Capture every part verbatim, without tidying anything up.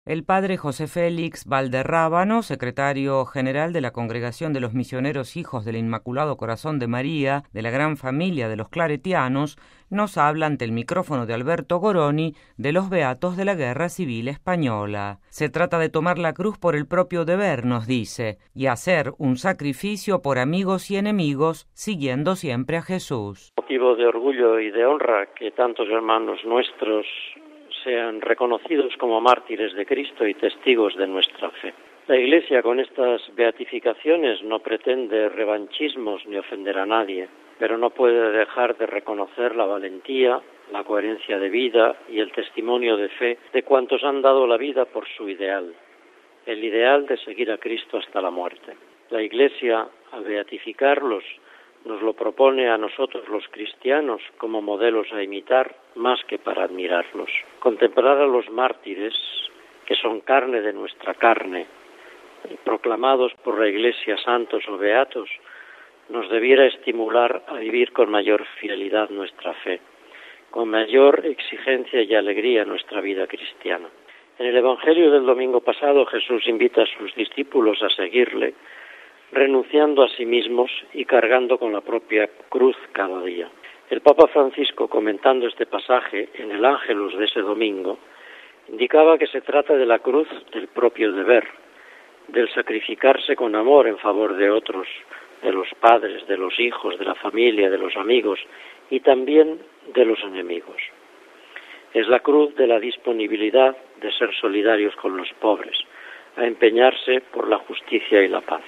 El padre José Félix Valderrábano, secretario general de la Congregación de los Misioneros Hijos del Inmaculado Corazón de María, de la gran familia de los claretianos, nos habla ante el micrófono de Alberto Goroni de los beatos de la Guerra Civil Española. Se trata de tomar la cruz por el propio deber, nos dice, y hacer un sacrificio por amigos y enemigos, siguiendo siempre a Jesús. Motivo de orgullo y de honra que tantos hermanos nuestros sean reconocidos como mártires de Cristo y testigos de nuestra fe. La Iglesia con estas beatificaciones no pretende revanchismos ni ofender a nadie, pero no puede dejar de reconocer la valentía, la coherencia de vida y el testimonio de fe de cuantos han dado la vida por su ideal, el ideal de seguir a Cristo hasta la muerte. La Iglesia, al beatificarlos, nos lo propone a nosotros los cristianos como modelos a imitar más que para admirarlos. Contemplar a los mártires, que son carne de nuestra carne, proclamados por la Iglesia santos o beatos, nos debiera estimular a vivir con mayor fidelidad nuestra fe, con mayor exigencia y alegría nuestra vida cristiana. En el Evangelio del domingo pasado Jesús invita a sus discípulos a seguirle, renunciando a sí mismos y cargando con la propia cruz cada día. El Papa Francisco, comentando este pasaje en el Ángelus de ese domingo, indicaba que se trata de la cruz del propio deber, del sacrificarse con amor en favor de otros, de los padres, de los hijos, de la familia, de los amigos y también de los enemigos. Es la cruz de la disponibilidad de ser solidarios con los pobres, a empeñarse por la justicia y la paz.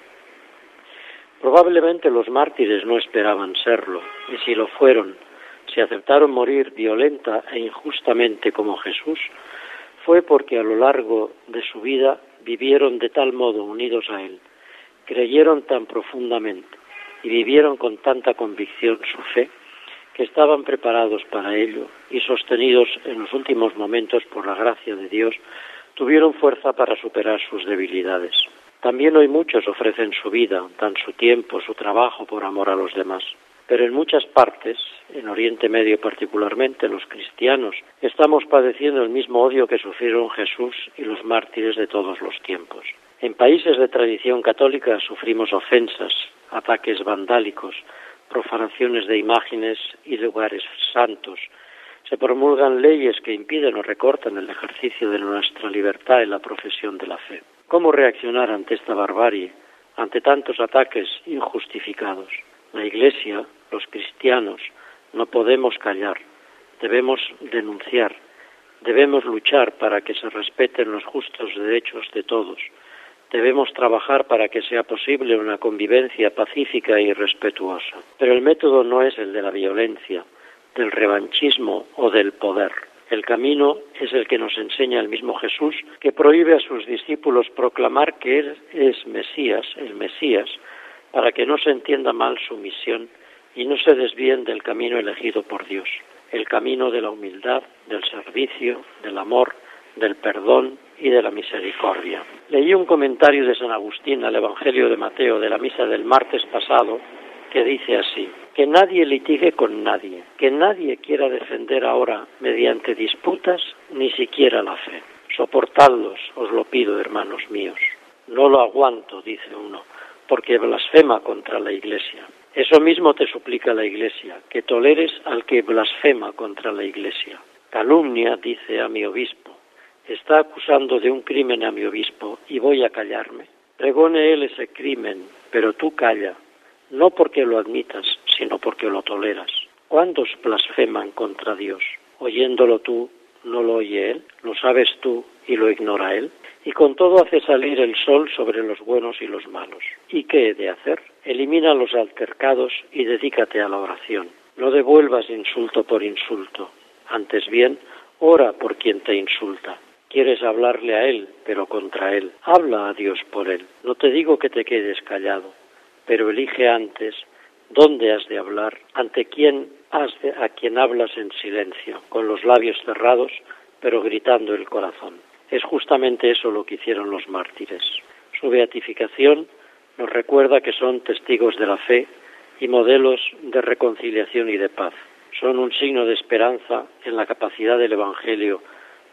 Probablemente los mártires no esperaban serlo, y si lo fueron, si aceptaron morir violenta e injustamente como Jesús, fue porque a lo largo de su vida vivieron de tal modo unidos a Él, creyeron tan profundamente y vivieron con tanta convicción su fe, que estaban preparados para ello y sostenidos en los últimos momentos por la gracia de Dios, tuvieron fuerza para superar sus debilidades. También hoy muchos ofrecen su vida, dan su tiempo, su trabajo por amor a los demás. Pero en muchas partes, en Oriente Medio particularmente, los cristianos estamos padeciendo el mismo odio que sufrieron Jesús y los mártires de todos los tiempos. En países de tradición católica sufrimos ofensas, ataques vandálicos, profanaciones de imágenes y lugares santos. Se promulgan leyes que impiden o recortan el ejercicio de nuestra libertad en la profesión de la fe. ¿Cómo reaccionar ante esta barbarie, ante tantos ataques injustificados? La Iglesia, los cristianos, no podemos callar, debemos denunciar, debemos luchar para que se respeten los justos derechos de todos, debemos trabajar para que sea posible una convivencia pacífica y respetuosa. Pero el método no es el de la violencia, del revanchismo o del poder. El camino es el que nos enseña el mismo Jesús, que prohíbe a sus discípulos proclamar que Él es Mesías, el Mesías, para que no se entienda mal su misión y no se desvíen del camino elegido por Dios, el camino de la humildad, del servicio, del amor, del perdón y de la misericordia. Leí un comentario de San Agustín al Evangelio de Mateo de la misa del martes pasado, que dice así: que nadie litigue con nadie, que nadie quiera defender ahora mediante disputas ni siquiera la fe. Soportadlos, os lo pido, hermanos míos. No lo aguanto, dice uno, porque blasfema contra la Iglesia. Eso mismo te suplica la Iglesia, que toleres al que blasfema contra la Iglesia. Calumnia, dice a mi obispo. Está acusando de un crimen a mi obispo y voy a callarme. Pregone él ese crimen, pero tú calla. No porque lo admitas, sino porque lo toleras. ¿Cuántos blasfeman contra Dios? Oyéndolo tú, ¿no lo oye Él? ¿Lo sabes tú y lo ignora Él? Y con todo hace salir el sol sobre los buenos y los malos. ¿Y qué he de hacer? Elimina los altercados y dedícate a la oración. No devuelvas insulto por insulto. Antes bien, ora por quien te insulta. Quieres hablarle a Él, pero contra Él. Habla a Dios por Él. No te digo que te quedes callado, pero elige antes dónde has de hablar, ante quién has de, a quien hablas en silencio, con los labios cerrados, pero gritando el corazón. Es justamente eso lo que hicieron los mártires. Su beatificación nos recuerda que son testigos de la fe y modelos de reconciliación y de paz. Son un signo de esperanza en la capacidad del Evangelio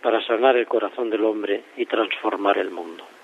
para sanar el corazón del hombre y transformar el mundo.